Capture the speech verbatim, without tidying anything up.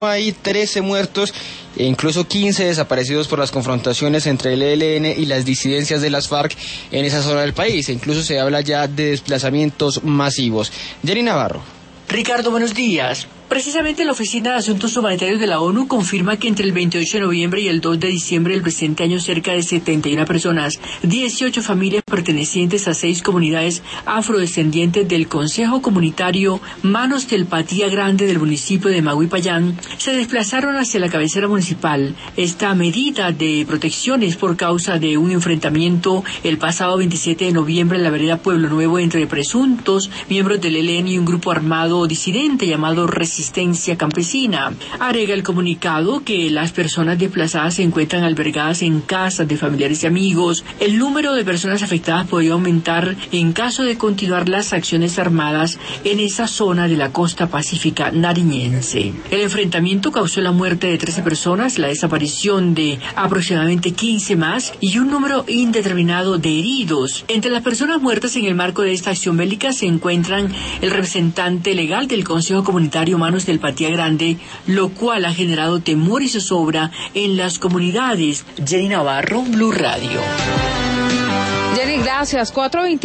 Hay trece muertos e incluso quince desaparecidos por las confrontaciones entre el E L N y las disidencias de las FARC en esa zona del país. E incluso se habla ya de desplazamientos masivos. Jenny Navarro. Ricardo, buenos días. Precisamente la Oficina de Asuntos Humanitarios de la ONU confirma que entre el veintiocho de noviembre y el dos de diciembre del presente año cerca de setenta y una personas, dieciocho familias pertenecientes a seis comunidades afrodescendientes del Consejo Comunitario Manos del Patía Grande del municipio de Maguipayán se desplazaron hacia la cabecera municipal. Esta medida de protección es por causa de un enfrentamiento el pasado veintisiete de noviembre en la vereda Pueblo Nuevo entre presuntos miembros del E L N y un grupo armado disidente llamado Resistencia Campesina. Agrega el comunicado que las personas desplazadas se encuentran albergadas en casas de familiares y amigos. El número de personas afectadas podría aumentar en caso de continuar las acciones armadas en esa zona de la costa pacífica nariñense. El enfrentamiento causó la muerte de trece personas, la desaparición de aproximadamente quince más y un número indeterminado de heridos. Entre las personas muertas en el marco de esta acción bélica se encuentran el representante legal del Consejo Comunitario Manos del Patía Grande, lo cual ha generado temor y zozobra en las comunidades. Jenny Navarro, Blue Radio. Jenny, gracias. cuatro veinte